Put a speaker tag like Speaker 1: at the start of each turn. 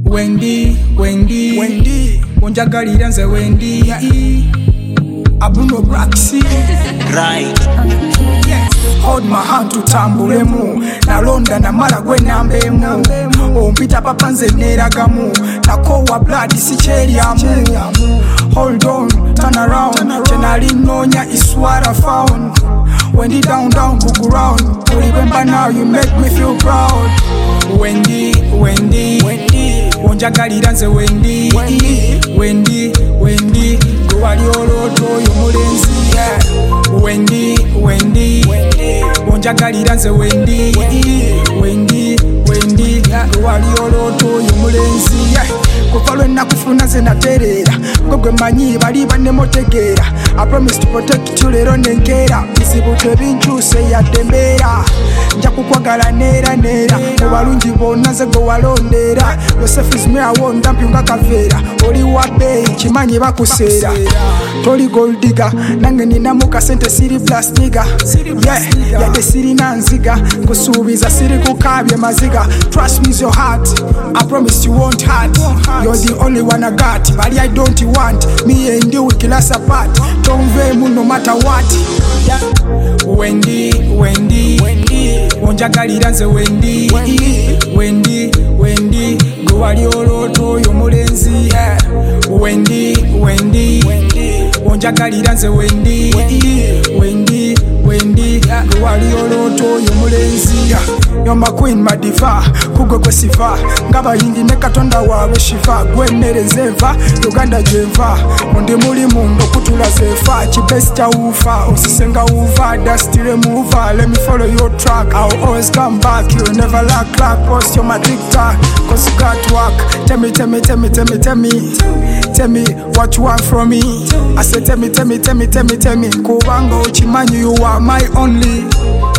Speaker 1: Wendy Onjagalira nze Wendy Abuno Braxi
Speaker 2: Right.
Speaker 1: Hold my hand tutambulemu nalonda namala gwe nambemu ompita papa nze neragamu nakowa blood sikyeryamu hold on turn around chenali nonya is what I found Wendy down book around remember now you make me feel proud Wendy onjagalira nze Wendy gwe wali olooto oyo mulenzi Wendy onjagalira nze Wendy gwe wali olooto oyo mulenzi kuva lwe nakufuna ze natereera gwe manyi bali bannemotegeera I promise to protect you leero nenkeera bizibu tebinkyuse yadde mbeera nja kukwagala neera mu balungi bonna ze gwe walondeera Yourself is me I won't dump you nga kaveera oli wabbeeyi kimanyi bakuseera toli gold digger nange ninamu kasente siri blast nigga yadde sirina nziga kusuubiza siri kukaabye maziga trust me is your heart I promise you won't hurt you're the only one I got but I don't want me and you we kill us apart don't veemu no matter what Wendy onjagalira nze Wendy gwe wali olooto oyo mulenzi Wendy onjagalira nze Wendy gwe wali olooto oyo mulenzi You're my queen my diva kugwe kwe siva ngabayindi ne katonda waabwe shiva gwe mmereze nva Uganda gyenva mundi mulimu ndokutula zefa kibesta ufa osisenga uva dustile muva let me follow your track I'll always come back you'll never lack post on my TikTok cause you got work tell me what you want from me I say tell me kubanga okimanyi you are my only